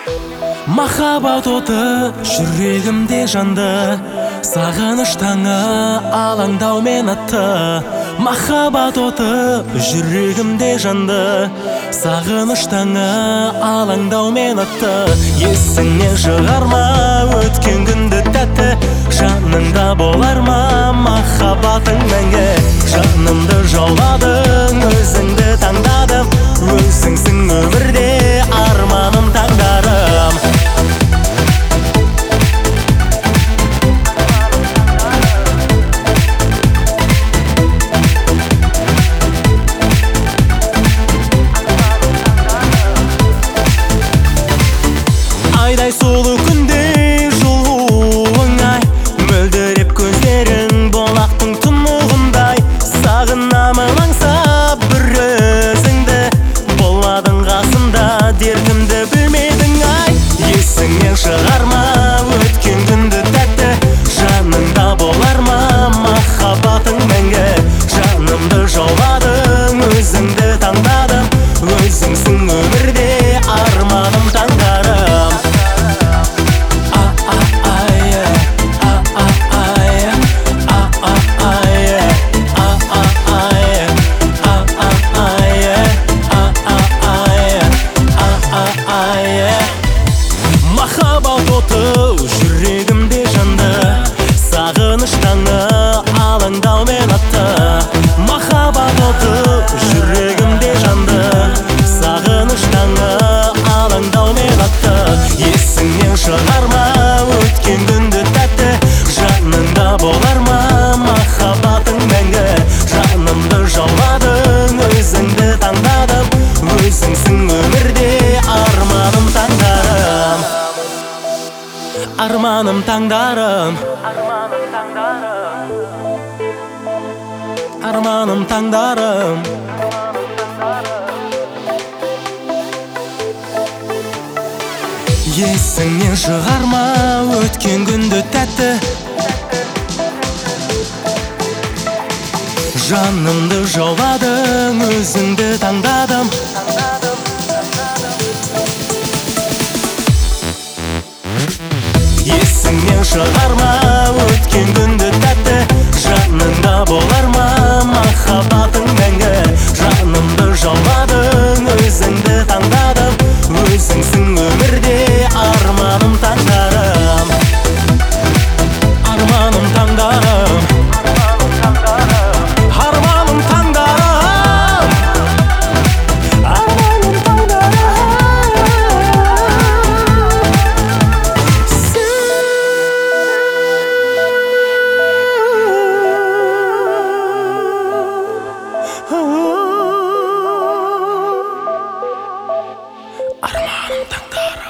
Махаббат оты жүрегімде жанды, сағыныш таңы алаңдаумен атты. Махаббат оты жүрегімде жанды, сағыныш таңы алаңдаумен атты. Есіңнен шығарма өткен күнді тәтті, жаныңда болар ма махаббатың мәңгі. Жанымды жауладың, өзіңді таңдадым, өзіңсің өмірде арманым таңдарым. Айдай сұлу күндей жылуың ай, мөлдіреп көздерің болақтың тұнығындай. Сағынамын аңсап бір өзіңді, болмадың қасымда дертімді білмедің ай. Есіңнен шығарма өткен күнді тәтті, жаныңда болар ма махаббатың мәңгі. Жанымды жауладың, өзіңді таңдадым, өзіңсің өмірде арманым таңдарым. Махаббат оты жүрегімде жанды, сағыныш таңы алаңдаумен атты. Махаббат оты жүрегімде жанды, сағыныш таңы алаңдаумен атты. Есіңнен шығарма өткен күнді тәтті, жаныңда болар ма махаббатың мәңгі. Жанымды жауладың, өзіңді таңдадым, өзіңсің өмірде арманым таңдарым. Арманым таңдарым, арманым таңдарым. Есіңнен шығарма өткен күнді тәтті, жанымды жауладың, өзіңді таңдадым. Есіңнен шығарма өткен күнді тәтті, жаныңда болар ма махаббатың мәңгі. Жанымды жауладың, өзіңді таңдадым, өзіңсің өмірде арманым таңдарым. Арманым таңдарым, арманым таңдарым, арманым таңдарым. Арманым таңдарым.